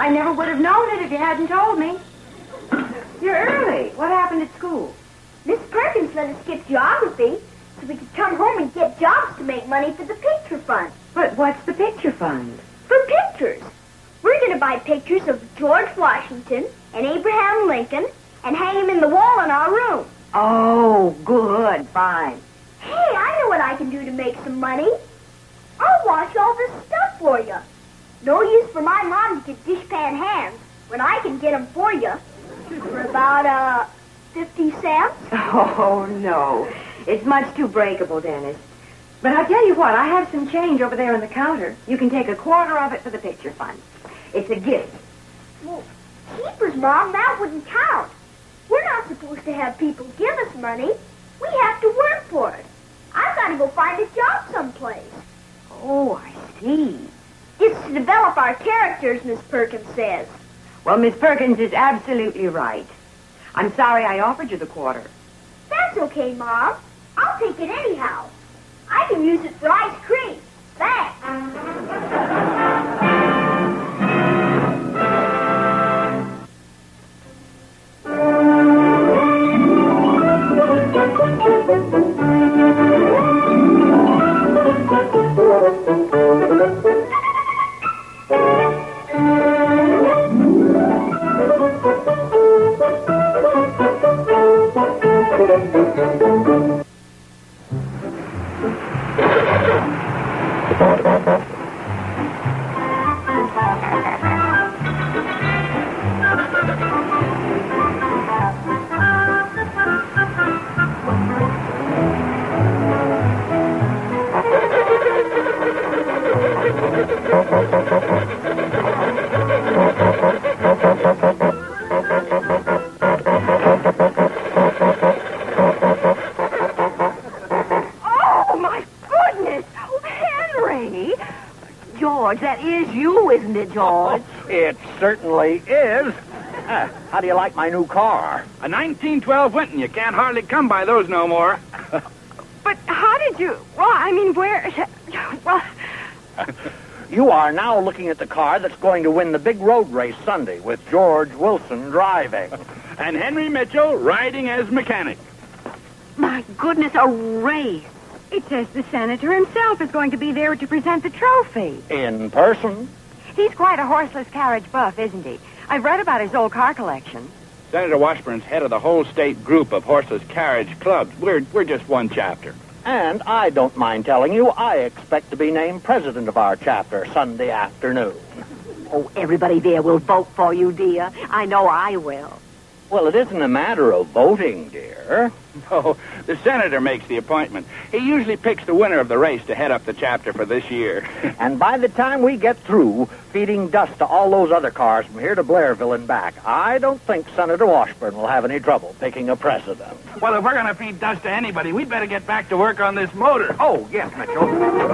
I never would have known it if you hadn't told me. You're early. What happened at school? Miss Perkins let us skip geography so we could come home and get jobs to make money for the picture fund. But what's the picture fund? For pictures. We're going to buy pictures of George Washington and Abraham Lincoln and hang them in the wall in our room. Oh, good. Fine. Hey, I know what I can do to make some money. I'll wash all this stuff for you. No use for my mom to get dishpan hands when I can get them for you for about, 50 cents. Oh, no. It's much too breakable, Dennis. But I'll tell you what, I have some change over there on the counter. You can take a quarter of it for the picture fund. It's a gift. Well, keepers, Mom, that wouldn't count. We're not supposed to have people give us money. We have to work for it. I've got to go find a job someplace. Oh, I see. It's to develop our characters, Miss Perkins says. Well, Miss Perkins is absolutely right. I'm sorry I offered you the quarter. That's okay, Mom. I'll take it anyhow. I can use it for ice cream. Thanks. George? It certainly is. How do you like my new car? A 1912 Winton. You can't hardly come by those no more. But how did you... Well, I mean, where... Well... You are now looking at the car that's going to win the big road race Sunday with George Wilson driving. And Henry Mitchell riding as mechanic. My goodness, a race. It says the senator himself is going to be there to present the trophy. In person? He's quite a horseless carriage buff, isn't he? I've read about his old car collection. Senator Washburn's head of the whole state group of horseless carriage clubs. We're just one chapter. And I don't mind telling you, I expect to be named president of our chapter Sunday afternoon. Oh, everybody there will vote for you, dear. I know I will. Well, it isn't a matter of voting, dear. No, the senator makes the appointment. He usually picks the winner of the race to head up the chapter for this year. And by the time we get through feeding dust to all those other cars from here to Blairville and back, I don't think Senator Washburn will have any trouble picking a president. Well, if we're going to feed dust to anybody, we'd better get back to work on this motor. Oh, yes, Mitchell.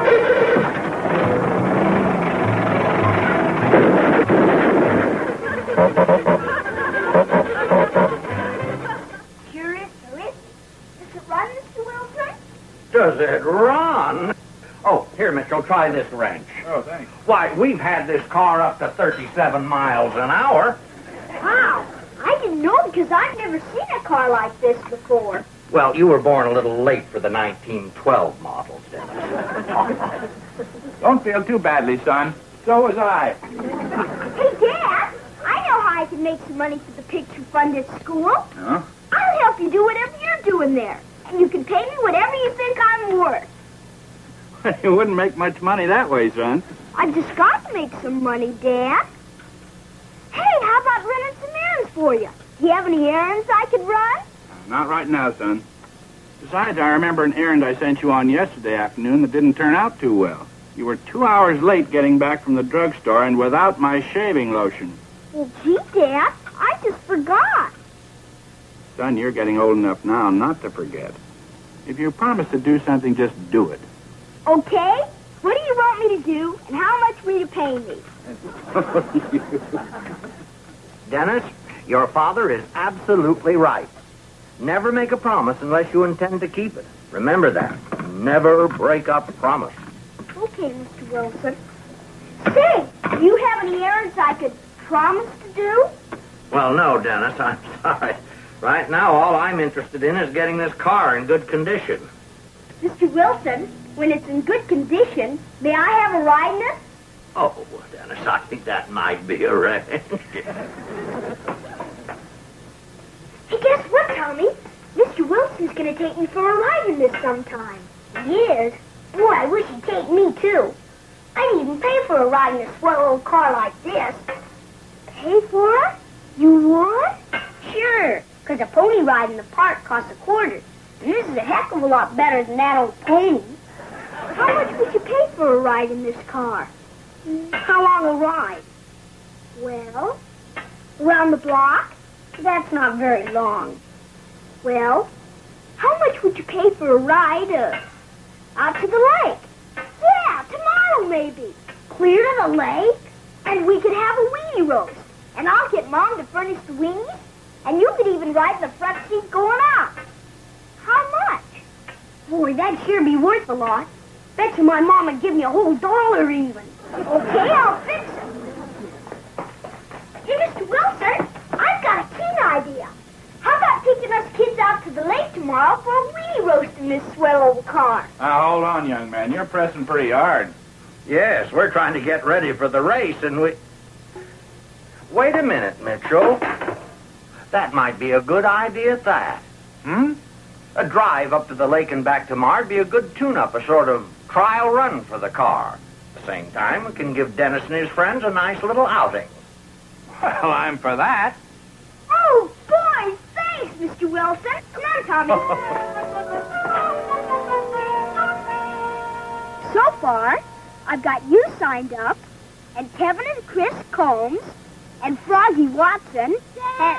Does it run? Oh, here, Mitchell, try this wrench. Oh, thanks. Why, we've had this car up to 37 miles an hour. Wow. I didn't know because I've never seen a car like this before. Well, you were born a little late for the 1912 models, Dennis. Don't feel too badly, son. So was I. Hey, Dad, I know how I can make some money for the picture fund at school. Huh? I'll help you do whatever you're doing there. And you can pay me whatever you think I'm worth. You wouldn't make much money that way, son. I've just got to make some money, Dad. Hey, how about running some errands for you? Do you have any errands I could run? Not right now, son. Besides, I remember an errand I sent you on yesterday afternoon that didn't turn out too well. You were 2 hours late getting back from the drugstore and without my shaving lotion. Well, gee, Dad, I just forgot. Son, you're getting old enough now not to forget. If you promise to do something, just do it. Okay. What do you want me to do, and how much will you pay me? Dennis, your father is absolutely right. Never make a promise unless you intend to keep it. Remember that. Never break up a promise. Okay, Mr. Wilson. Say, do you have any errands I could promised to do? Well, no, Dennis, I'm sorry. Right now, all I'm interested in is getting this car in good condition. Mr. Wilson, when it's in good condition, may I have a ride in it? Oh, Dennis, I think that might be arranged. Hey, guess what, Tommy? Mr. Wilson's going to take me for a ride in this sometime. He is? Boy, I wish he'd take me, too. I'd even pay for a ride in a swell old car like this. Pay for it? You would? Sure, because a pony ride in the park costs $0.25. And this is a heck of a lot better than that old pony. How much would you pay for a ride in this car? How long a ride? Well, around the block? That's not very long. Well, how much would you pay for a ride out to the lake? Yeah, tomorrow maybe. Clear to the lake? And we could have a weenie roast. And I'll get Mom to furnish the weenies. And you could even ride in the front seat going out. How much? Boy, that'd sure be worth a lot. Bet you my mom would give me a whole $1 even. Okay, I'll fix it. Hey, Mr. Wilson, I've got a keen idea. How about taking us kids out to the lake tomorrow for a weenie roast in this swell old car? Now, hold on, young man. You're pressing pretty hard. Yes, we're trying to get ready for the race, and we... Wait a minute, Mitchell. That might be a good idea at that. A drive up to the lake and back tomorrow would be a good tune-up, a sort of trial run for the car. At the same time, we can give Dennis and his friends a nice little outing. Well, I'm for that. Oh, boy, thanks, Mr. Wilson. Come on, Tommy. So far, I've got you signed up, and Kevin and Chris Combs, and Froggy Watson, and...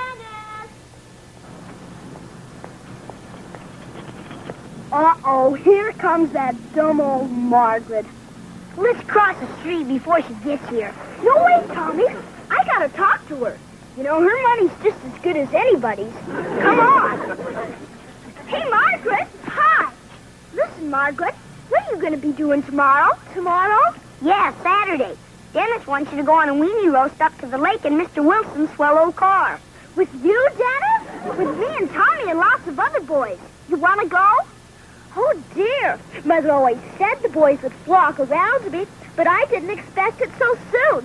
Uh-oh, here comes that dumb old Margaret. Let's cross the street before she gets here. No, wait, Tommy. I gotta talk to her. You know, her money's just as good as anybody's. Come on. Hey, Margaret. Hi. Listen, Margaret, what are you going to be doing tomorrow? Tomorrow? Yeah, Saturday. Dennis wants you to go on a weenie roast up to the lake in Mr. Wilson's swell old car. With you, Dennis? With me and Tommy and lots of other boys. You want to go? Oh, dear. Mother always said the boys would flock around me, but I didn't expect it so soon.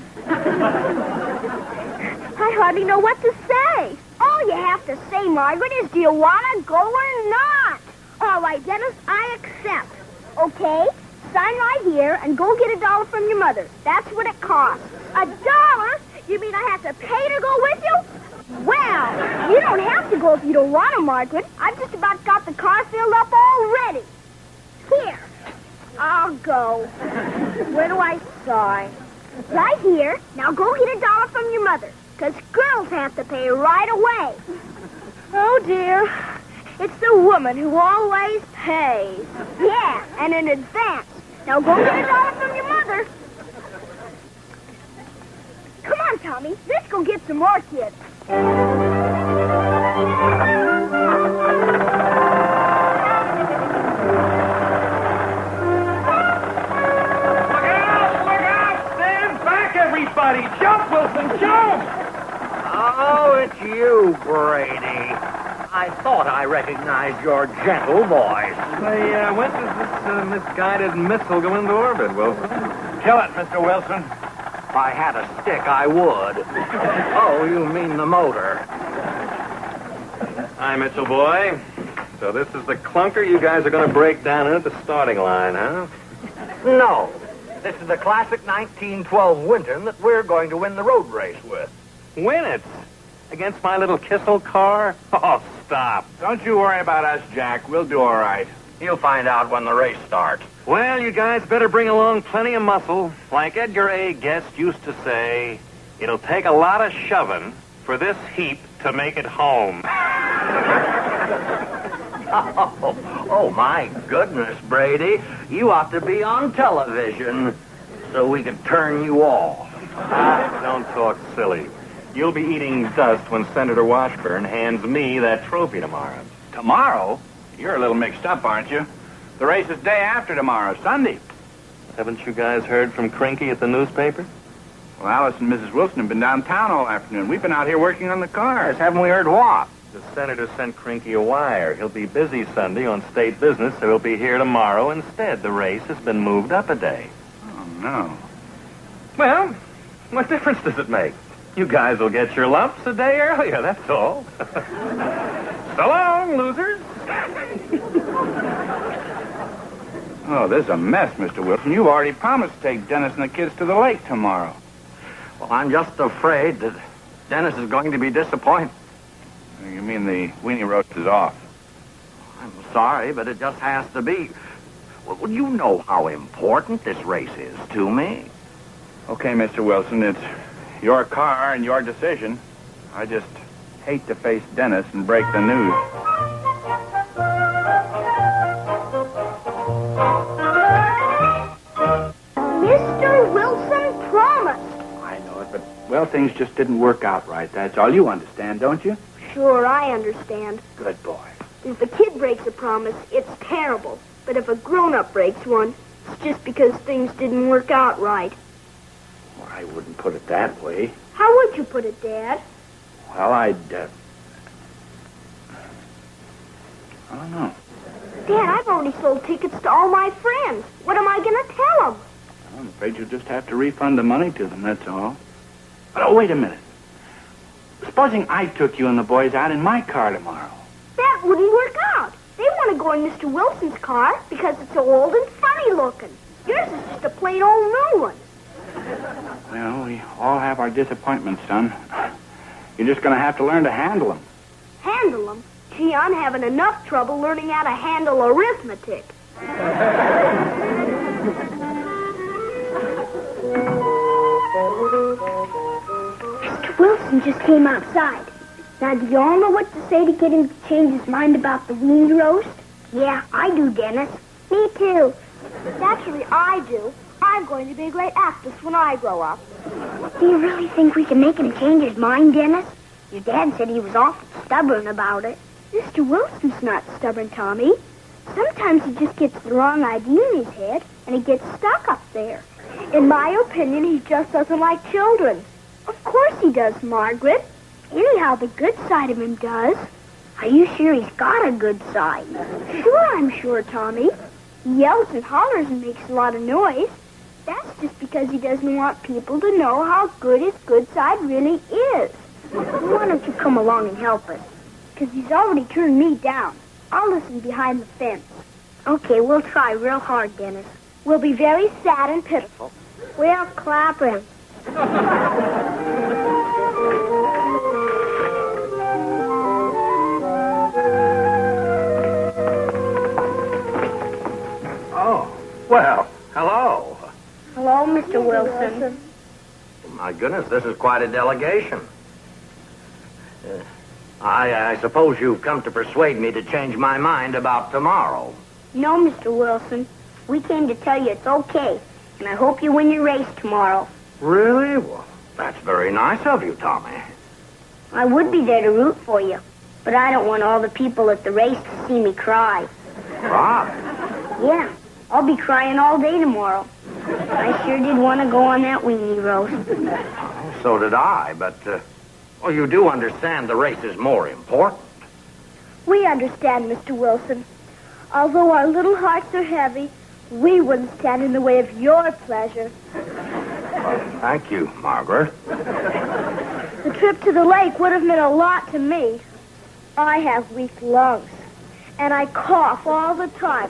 I hardly know what to say. All you have to say, Margaret, is do you want to go or not? All right, Dennis, I accept. Okay? Sign right here and go get $1 from your mother. That's what it costs. $1? You mean I have to pay to go with you? Well, you don't have to go if you don't want to, Margaret. I've just about got the car filled up already. Here. I'll go. Where do I sign? Right here. Now go get $1 from your mother, because girls have to pay right away. Oh, dear. It's the woman who always pays. Yeah, and in advance. Now go get $1 from your mother. Come on, Tommy. Let's go get some more kids. Look out! Stand back, everybody! Jump, Wilson, jump! Oh, it's you, Brady. I thought I recognized your gentle voice. Say, when does this misguided missile go into orbit, Wilson? Kill it, Mr. Wilson. If I had a stick, I would. Oh, you mean the motor. Hi, Mitchell boy. So this is the clunker you guys are going to break down in at the starting line, huh? No. This is the classic 1912 Winton that we're going to win the road race with. Win it? Against my little Kissel car? Oh, stop. Don't you worry about us, Jack. We'll do all right. You'll find out when the race starts. Well, you guys better bring along plenty of muscle. Like Edgar A. Guest used to say, it'll take a lot of shoving for this heap to make it home. Oh, my goodness, Brady. You ought to be on television so we could turn you off. Don't talk silly. You'll be eating dust when Senator Washburn hands me that trophy tomorrow. Tomorrow? You're a little mixed up, aren't you? The race is day after tomorrow, Sunday. Haven't you guys heard from Crinky at the newspaper? Well, Alice and Mrs. Wilson have been downtown all afternoon. We've been out here working on the cars. Haven't we heard what? The senator sent Crinky a wire. He'll be busy Sunday on state business, so he'll be here tomorrow instead. The race has been moved up a day. Oh, no. Well, what difference does it make? You guys will get your lumps a day earlier, that's all. So long, losers. Oh, this is a mess, Mr. Wilson. You've already promised to take Dennis and the kids to the lake tomorrow. Well, I'm just afraid that Dennis is going to be disappointed. You mean the weenie roast is off? I'm sorry, but it just has to be. Well, you know how important this race is to me. Okay, Mr. Wilson, it's your car and your decision. I just hate to face Dennis and break the news. Mr. Wilson promised. I know it, but, well, things just didn't work out right. That's all. You understand, don't you? Sure, I understand. Good boy. If a kid breaks a promise, it's terrible. But if a grown-up breaks one, it's just because things didn't work out right. Well, I wouldn't put it that way. How would you put it, Dad? Well, I don't know. Dad, I've already sold tickets to all my friends. What am I going to tell them? I'm afraid you'll just have to refund the money to them, that's all. Oh, wait a minute. Supposing I took you and the boys out in my car tomorrow. That wouldn't work out. They want to go in Mr. Wilson's car because it's so old and funny looking. Yours is just a plain old new one. Well, we all have our disappointments, son. You're just going to have to learn to handle them. Handle them? Gee, I'm having enough trouble learning how to handle arithmetic. Mr. Wilson just came outside. Now, do you all know what to say to get him to change his mind about the weenie roast? Yeah, I do, Dennis. Me too. Naturally, I do. I'm going to be a great actress when I grow up. Do you really think we can make him change his mind, Dennis? Your dad said he was awful stubborn about it. Mr. Wilson's not stubborn, Tommy. Sometimes he just gets the wrong idea in his head, and he gets stuck up there. In my opinion, he just doesn't like children. Of course he does, Margaret. Anyhow, the good side of him does. Are you sure he's got a good side? Sure, I'm sure, Tommy. He yells and hollers and makes a lot of noise. That's just because he doesn't want people to know how good his good side really is. Why don't you come along and help us? Because he's already turned me down. I'll listen behind the fence. Okay, we'll try real hard, Dennis. We'll be very sad and pitiful. We'll clap him. Oh, well, hello. Hello, Mr. Wilson. My goodness, this is quite a delegation. I suppose you've come to persuade me to change my mind about tomorrow. No, Mr. Wilson. We came to tell you it's okay, and I hope you win your race tomorrow. Really? Well, that's very nice of you, Tommy. I would be there to root for you, but I don't want all the people at the race to see me cry. Cry? Yeah, I'll be crying all day tomorrow. I sure did want to go on that weenie roast. Oh, so did I, but, well, you do understand the race is more important. We understand, Mr. Wilson. Although our little hearts are heavy, we wouldn't stand in the way of your pleasure. Thank you, Margaret. The trip to the lake would have meant a lot to me. I have weak lungs, and I cough all the time.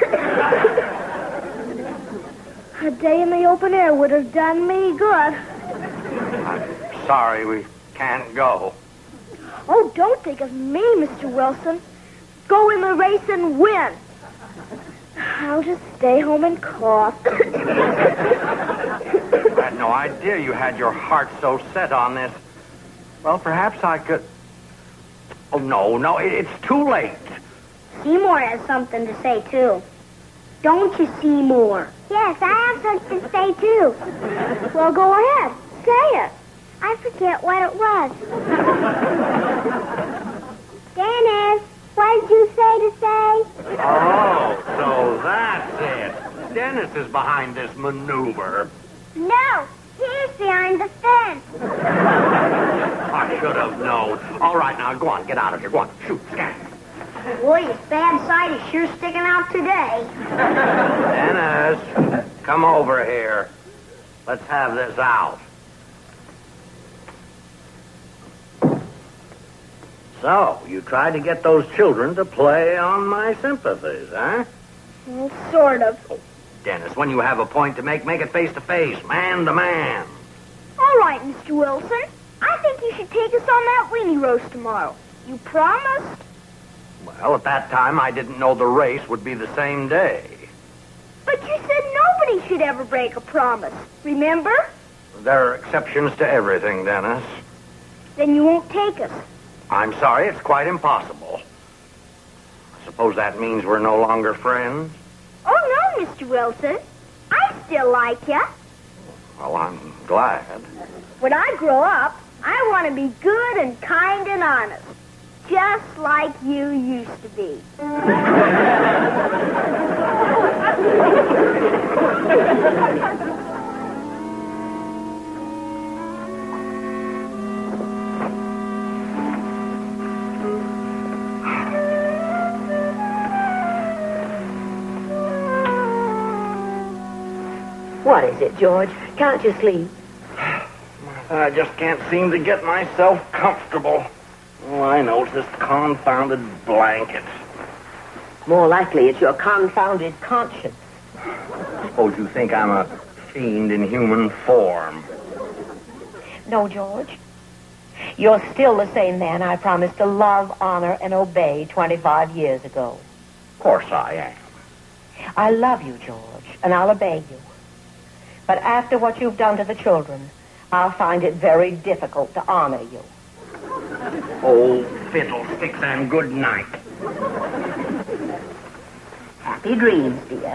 A day in the open air would have done me good. I'm sorry we can't go. Oh, don't think of me, Mr. Wilson. Go in the race and win. I'll just stay home and cough. I had no idea you had your heart so set on this. Well, perhaps I could... Oh, no, it's too late. Seymour has something to say, too. Don't you, Seymour? Yes, I have something to say, too. Well, go ahead. Say it. I forget what it was. Dennis, what did you say to say? Oh, so that's it. Dennis is behind this maneuver. No, he behind the fence. I should have known. All right, now, go on. Get out of here. Go on. Shoot. Scan. Boy, his bad side is sure sticking out today. Dennis, come over here. Let's have this out. So, you tried to get those children to play on my sympathies, huh? Well, sort of. Dennis, when you have a point to make it face to face, man to man. All right, Mr. Wilson. I think you should take us on that weenie roast tomorrow. You promised? Well, at that time, I didn't know the race would be the same day. But you said nobody should ever break a promise. Remember? There are exceptions to everything, Dennis. Then you won't take us. I'm sorry, it's quite impossible. I suppose that means we're no longer friends? Oh, no, Mr. Wilson. I still like you. Well, I'm glad. When I grow up, I want to be good and kind and honest. Just like you used to be. What is it, George? Can't you sleep? I just can't seem to get myself comfortable. All I know is this confounded blanket. More likely it's your confounded conscience. Suppose you think I'm a fiend in human form. No, George. You're still the same man I promised to love, honor, and obey 25 years ago. Of course I am. I love you, George, and I'll obey you. But after what you've done to the children, I'll find it very difficult to honor you. Oh, fiddlesticks and good night. Happy dreams, dear.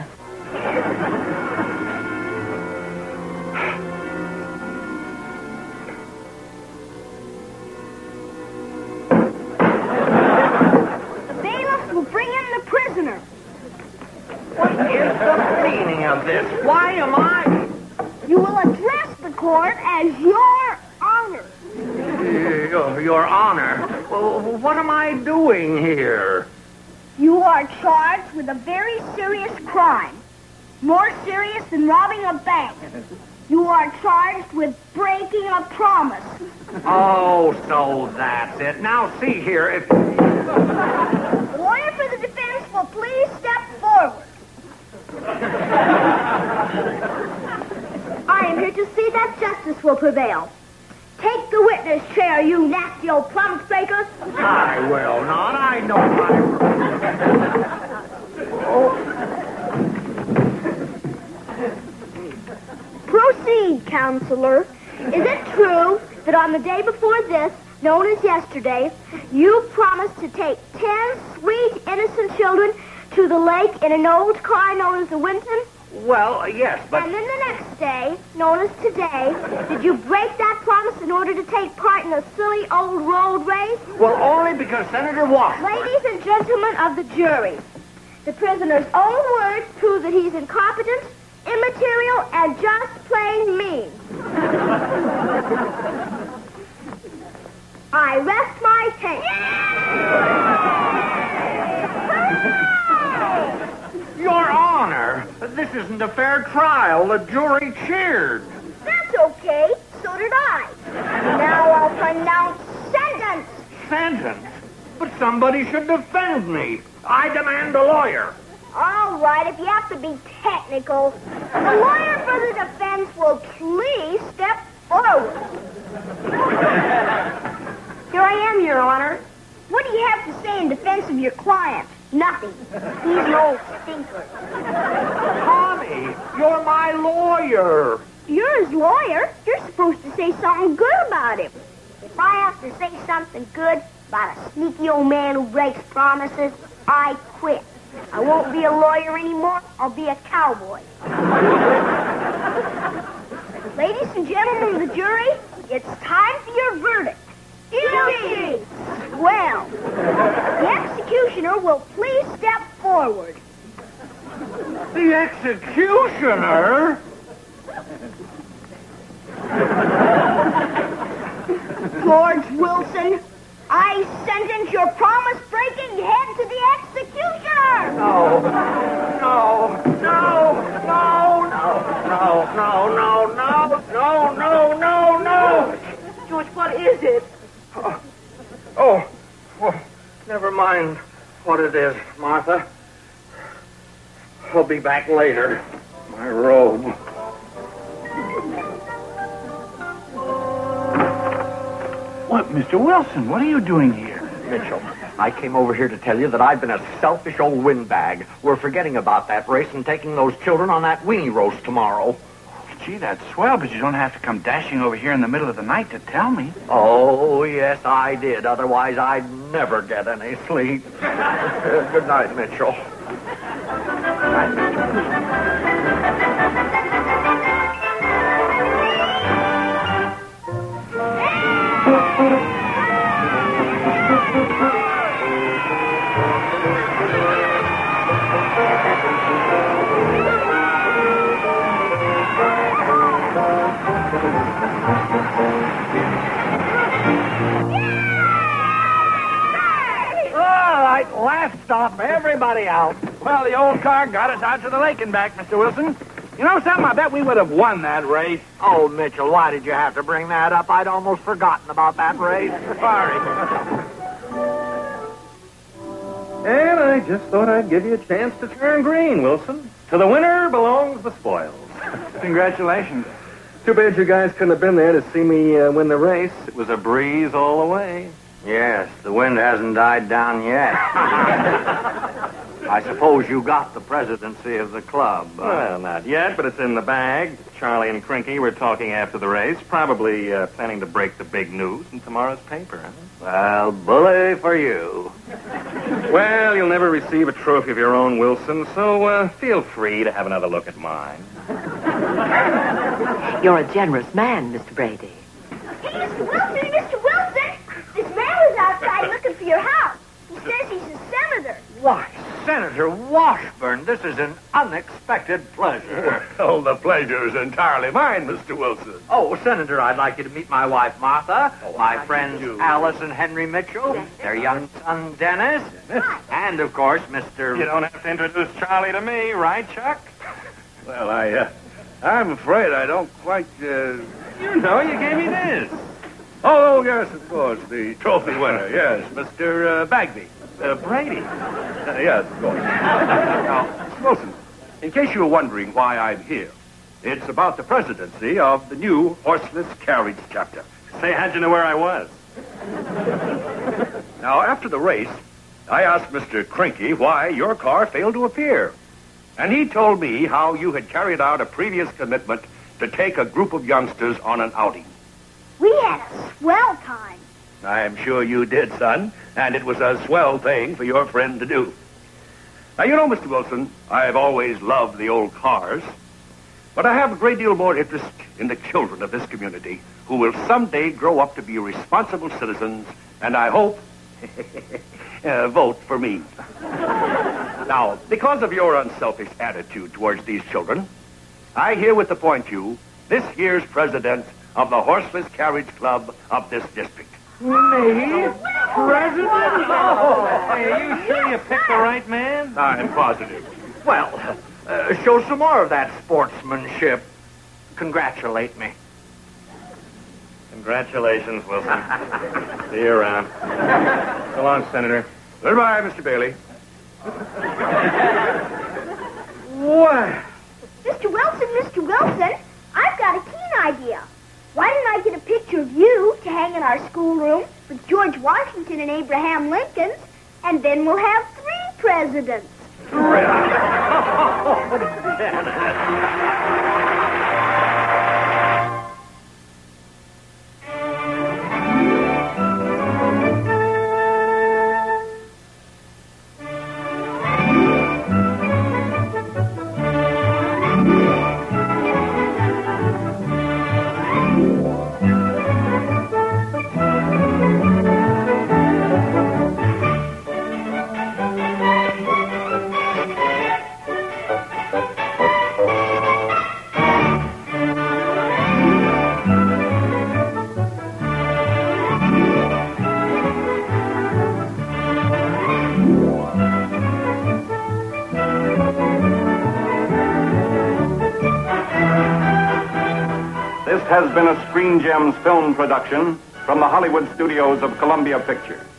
The bailiffs will bring in the prisoner. What is the meaning of this? Why am I? You will address the court as Your Honor. Your Honor. Well, what am I doing here? You are charged with a very serious crime. More serious than robbing a bank. You are charged with breaking a promise. Oh, so that's it. Now, see here, if... The lawyer for the defense will please step forward. I am here to see that justice will prevail. Take the witness chair, you nasty old promise breaker. I will not. I know Proceed, counselor. Is it true that on the day before this, known as yesterday, you promised to take 10 sweet, innocent children to the lake in an old car known as the Winton? Well, yes, but... And then the next day, known as today, did you break that promise in order to take part in a silly old road race? Well, only because Senator Washburn... Ladies and gentlemen of the jury, the prisoner's own words prove that he's incompetent, immaterial, and just plain mean. I rest my case. Your Honor, this isn't a fair trial. The jury cheered. That's okay. So did I. Now I'll pronounce sentence. Sentence? But somebody should defend me. I demand a lawyer. All right, if you have to be technical, the lawyer for the defense will please step forward. Here I am, Your Honor. What do you have to say in defense of your client? Nothing. He's an old stinker. Connie, you're my lawyer. You're his lawyer. You're supposed to say something good about him. If I have to say something good about a sneaky old man who breaks promises, I quit. I won't be a lawyer anymore. I'll be a cowboy. Ladies and gentlemen of the jury, it's time for your verdict. Guilty! Well, the executioner will please step forward. The executioner? George Wilson, I sentence your promise-breaking head to the executioner! No, no, no, no, no, no, no, no, no, no. George, what is it? Oh, well, never mind what it is, Martha. I'll be back later. My robe. What, Mr. Wilson, what are you doing here? Mitchell, I came over here to tell you that I've been a selfish old windbag. We're forgetting about that race and taking those children on that weenie roast tomorrow. Gee, that's swell, but you don't have to come dashing over here in the middle of the night to tell me. Oh, yes, I did. Otherwise, I'd never get any sleep. Good night, Mitchell. Good night, Mitchell. All right, last stop, everybody out. Well, the old car got us out to the lake and back, Mr. Wilson. You know something? I bet we would have won that race. Oh, Mitchell, why did you have to bring that up? I'd almost forgotten about that race. Sorry. And I just thought I'd give you a chance to turn green, Wilson. To the winner belongs the spoils. Congratulations. Too bad you guys couldn't have been there to see me win the race. It was a breeze all the way. Yes, the wind hasn't died down yet. I suppose you got the presidency of the club. Well, not yet, but it's in the bag. Charlie and Crinky were talking after the race, probably planning to break the big news in tomorrow's paper. Huh? Well, bully for you. Well, you'll never receive a trophy of your own, Wilson, so feel free to have another look at mine. You're a generous man, Mr. Brady. Hey, Mr. Wilson, Mr. Wilson! This man was outside looking for your house. He says he's a senator. Why, Senator Washburn, this is an unexpected pleasure. Oh, the pleasure is entirely mine, Mr. Wilson. Oh, Senator, I'd like you to meet my wife, Martha, my friends Alice and Henry Mitchell, their young son, Dennis, and, of course, Mr. You don't have to introduce Charlie to me, right, Chuck? Well, I'm afraid I don't quite, You know, you gave me this. Oh, yes, of course, the trophy winner, yes, Mr. Bagby. Brady. Yes, of course. Now, Mr. Wilson, in case you're wondering why I'm here, it's about the presidency of the new horseless carriage chapter. Say, how'd you know where I was? Now, after the race, I asked Mr. Crinky why your car failed to appear. And he told me how you had carried out a previous commitment to take a group of youngsters on an outing. We had a swell time. I'm sure you did, son, and it was a swell thing for your friend to do. Now, you know, Mr. Wilson, I've always loved the old cars, but I have a great deal more interest in the children of this community who will someday grow up to be responsible citizens, and I hope vote for me. Now, because of your unselfish attitude towards these children, I herewith appoint you this year's president of the Horseless Carriage Club of this district. Me? President? Oh, hey, are you sure you picked the right man? I'm positive. Well, show some more of that sportsmanship. Congratulate me. Congratulations, Wilson. See you around. So long, Senator. Goodbye, Mr. Bailey. What? Mr. Wilson, I've got a keen idea. Why don't I get a picture of you to hang in our schoolroom with George Washington and Abraham Lincoln, and then we'll have 3 presidents. has been a Screen Gems film production from the Hollywood studios of Columbia Pictures.